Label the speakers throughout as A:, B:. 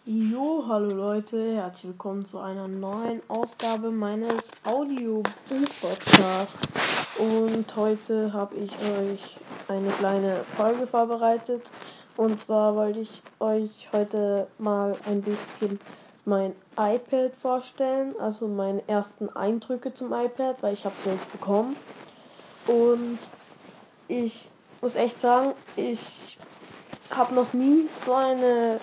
A: Jo, hallo Leute, herzlich willkommen zu einer neuen Ausgabe meines Audiobuch-Podcasts. Und heute habe ich euch eine kleine Folge vorbereitet. Und zwar wollte ich euch heute mal ein bisschen mein iPad vorstellen, also meine ersten Eindrücke zum iPad, weil ich habe es jetzt bekommen. Und ich muss echt sagen, ich habe noch nie so ein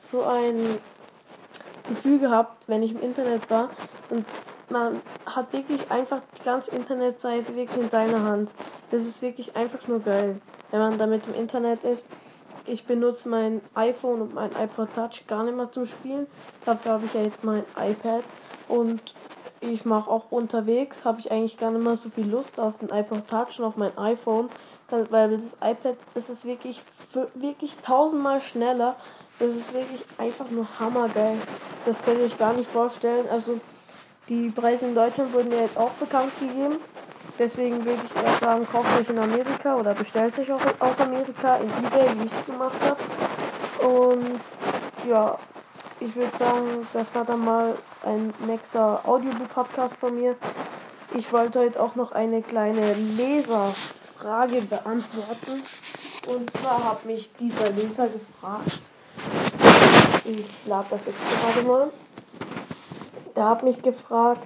A: Gefühl gehabt, wenn ich im Internet war, und man hat wirklich einfach die ganze Internetseite wirklich in seiner Hand. Das ist wirklich einfach nur geil, wenn man damit im Internet ist. Ich benutze mein iPhone und mein iPod Touch gar nicht mehr zum Spielen. Dafür habe ich ja jetzt mein iPad und ich mache auch unterwegs, habe ich eigentlich gar nicht mehr so viel Lust auf den iPod Touch und auf mein iPhone, weil das iPad, das ist wirklich tausendmal schneller. Das ist wirklich einfach nur hammergeil. Das könnt ihr euch gar nicht vorstellen. Also die Preise in Deutschland wurden ja jetzt auch bekannt gegeben. Deswegen würde ich eher sagen, kauft euch in Amerika oder bestellt euch auch aus Amerika in eBay, wie ich es gemacht habe. Und ja, ich würde sagen, das war dann mal ein nächster Audiobook-Podcast von mir. Ich wollte heute auch noch eine kleine Leserfrage beantworten. Und zwar hat mich dieser Leser gefragt, ich lade das jetzt gerade mal. Der hat mich gefragt,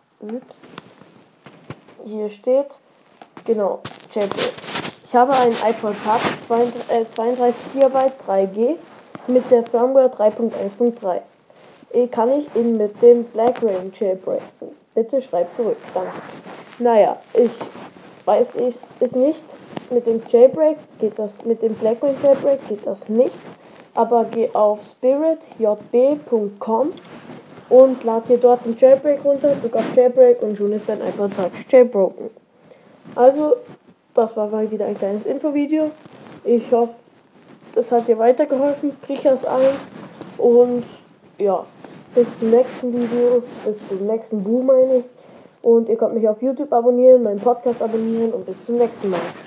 A: hier steht, genau, Jailbreak. Ich habe einen iPod Touch 32 GB 3G mit der Firmware 3.1.3. Kann ich ihn mit dem Black Rain jailbreaken? Bitte schreib zurück, danke. Naja, ich weiß es nicht. Mit dem Jailbreak geht das, mit dem Black Rain Jailbreak geht das nicht. Aber geh auf spiritjb.com und lad dir dort den Jailbreak runter, drück auf Jailbreak und schon ist dein iPod Touch jailbroken. Also, das war mal wieder ein kleines Infovideo. Ich hoffe, das hat dir weitergeholfen. Krieg das 1 und ja, bis zum nächsten Video, bis zum nächsten Buch meine ich. Und ihr könnt mich auf YouTube abonnieren, meinen Podcast abonnieren und bis zum nächsten Mal.